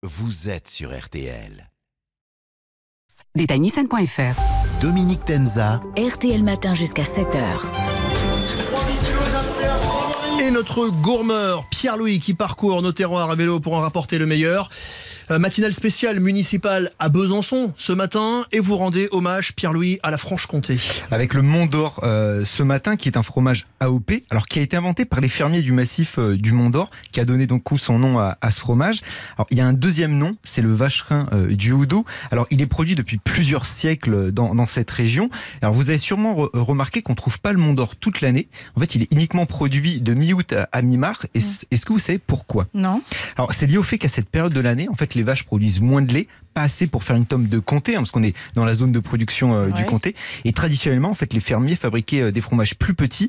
vous êtes sur RTL. Détail Nissan.fr. Dominique Tenza. RTL Matin jusqu'à 7h. Et notre gourmeur Pierre-Louis qui parcourt nos terroirs à vélo pour en rapporter le meilleur. Matinale spéciale municipale à Besançon ce matin et vous rendez hommage, Pierre-Louis, à la Franche-Comté. Avec le Mont d'Or ce matin, qui est un fromage AOP, alors qui a été inventé par les fermiers du massif du Mont d'Or, qui a donné donc son nom à ce fromage. Alors il y a un deuxième nom, c'est le vacherin du Houdou. Alors il est produit depuis plusieurs siècles dans cette région. Alors vous avez sûrement remarqué qu'on trouve pas le Mont d'Or toute l'année. En fait, il est uniquement produit de mi-août à mi-mars. Est-ce que vous savez pourquoi ? Non. Alors c'est lié au fait qu'à cette période de l'année, en fait, les vaches produisent moins de lait, pas assez pour faire une tome de comté, parce qu'on est dans la zone de production du comté. Et traditionnellement, en fait, les fermiers fabriquaient des fromages plus petits,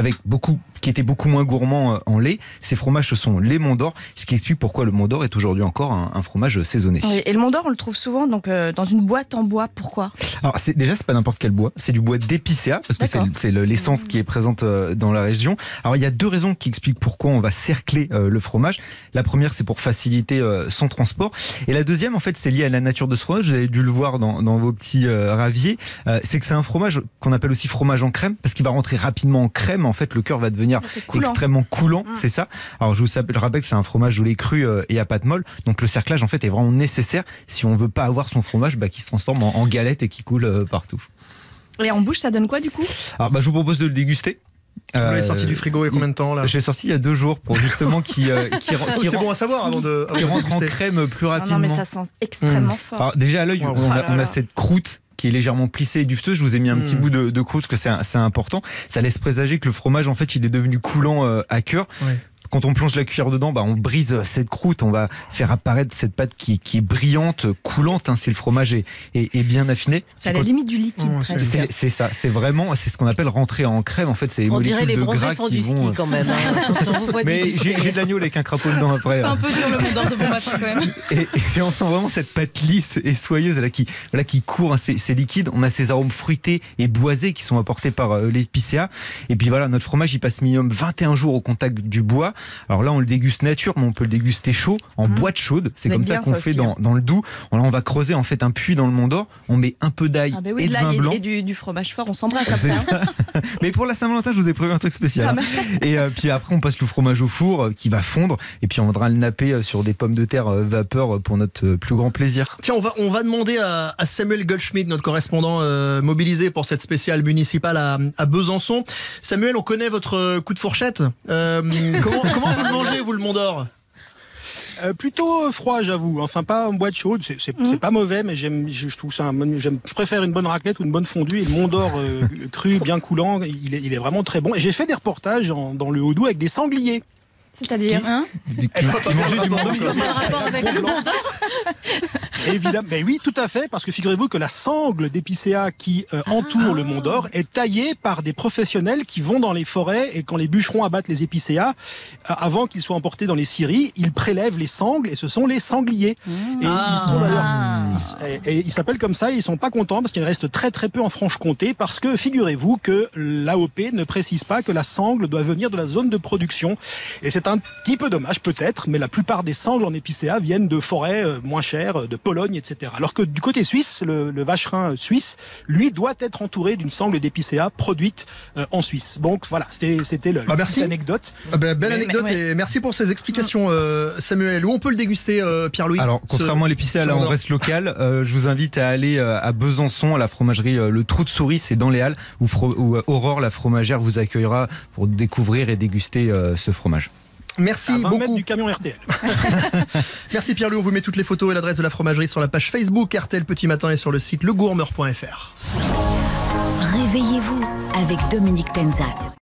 qui étaient beaucoup moins gourmands en lait. Ces fromages, ce sont les Monts d'Or, ce qui explique pourquoi le Mont d'Or est aujourd'hui encore un fromage saisonné. Oui, et le Mont d'Or, on le trouve souvent dans une boîte en bois. Pourquoi ? Alors c'est pas n'importe quel bois, c'est du bois d'épicéa, parce que c'est l'essence qui est présente dans la région. Alors il y a deux raisons qui expliquent pourquoi on va cercler le fromage. La première, c'est pour faciliter son transport. Et la deuxième, en fait, c'est lié à la nature de ce fromage. Vous avez dû le voir dans vos petits raviers. C'est que c'est un fromage qu'on appelle aussi fromage en crème, parce qu'il va rentrer rapidement en crème. En fait, le cœur va devenir extrêmement coulant, c'est ça. Alors je vous rappelle que c'est un fromage au lait cru et à pâte molle. Donc le cerclage, en fait, est vraiment nécessaire si on veut pas avoir son fromage qui se transforme en galette et qui coule partout. Et en bouche, ça donne quoi du coup ? Alors je vous propose de le déguster. Vous l'avez sorti du frigo il y a combien de temps là ? J'ai sorti il y a 2 jours pour justement c'est bon à savoir avant de rentre en crème plus rapidement. Non mais ça sent extrêmement fort. Alors, déjà à l'œil, on a cette croûte qui est légèrement plissée et dufteuse. Je vous ai mis un petit bout de croûte parce que c'est important. Ça laisse présager que le fromage, en fait, il est devenu coulant à cœur. Ouais. Quand on plonge la cuillère dedans, on brise cette croûte, on va faire apparaître cette pâte qui est brillante, coulante, si le fromage est bien affiné. C'est à la limite du liquide. C'est ça, c'est ce qu'on appelle rentrer en crème. En fait, c'est les molécules de gras qui vont. Quand même. Mais j'ai de l'agneau avec un crapaud dedans après. C'est un peu sur le Mont d'Or de bon matin quand même. Et on sent vraiment cette pâte lisse et soyeuse qui court, c'est liquide. On a ces arômes fruités et boisés qui sont apportés par l'épicéa. Et puis voilà, notre fromage, il passe minimum 21 jours au contact du bois. Alors là, on le déguste nature, mais on peut le déguster chaud, en boîte chaude. C'est comme ça qu'on fait dans le Doubs. Là, on va creuser en fait un puits dans le Mont d'Or. On met un peu d'ail et de vin blanc. Et du fromage fort, on s'embrasse après. C'est ça. Mais pour la Saint-Valentin, je vous ai prévu un truc spécial. Et puis après, on passe le fromage au four qui va fondre. Et puis on viendra le napper sur des pommes de terre vapeur pour notre plus grand plaisir. Tiens, on va demander à Samuel Goldschmidt, notre correspondant mobilisé pour cette spéciale municipale à Besançon. Samuel, on connaît votre coup de fourchette. Comment vous le mangez, vous, le Mont d'Or ? Plutôt froid, j'avoue. Enfin, pas en boîte chaude. C'est pas mauvais, mais je trouve ça. Je préfère une bonne raclette ou une bonne fondue. Et le Mont d'Or cru, bien coulant, il est vraiment très bon. Et j'ai fait des reportages dans le Haut-Doubs avec des sangliers. C'est-à-dire qui mangeaient du Mont d'Or. Quel rapport avec le Mont d'Or ? Évidemment, mais oui, tout à fait, parce que figurez-vous que la sangle d'épicéa qui entoure le Mont d'Or est taillée par des professionnels qui vont dans les forêts et quand les bûcherons abattent les épicéas, avant qu'ils soient emportés dans les scieries, ils prélèvent les sangles et ce sont les sangliers. Et ils sont d'ailleurs, ils s'appellent comme ça, et ils sont pas contents parce qu'il reste très très peu en Franche-Comté parce que figurez-vous que l'AOP ne précise pas que la sangle doit venir de la zone de production. Et c'est un petit peu dommage peut-être, mais la plupart des sangles en épicéa viennent de forêts moins chères, de Pologne, etc. Alors que du côté suisse, le vacherin suisse, lui, doit être entouré d'une sangle d'épicéa produite en Suisse. Donc voilà, c'était petite anecdote. Belle anecdote et merci pour ces explications, Samuel. Où on peut le déguster, Pierre-Louis ? Alors, contrairement à l'épicéa, là, on reste local. Je vous invite à aller à Besançon, à la fromagerie Le Trou de Souris, c'est dans les Halles, où Aurore, la fromagère, vous accueillera pour découvrir et déguster ce fromage. Merci à 20 beaucoup. Mètres du camion RTL. Merci Pierre-Louis, on vous met toutes les photos et l'adresse de la fromagerie sur la page Facebook RTL Petit Matin et sur le site legourmeur.fr. Réveillez-vous avec Dominique Tenza.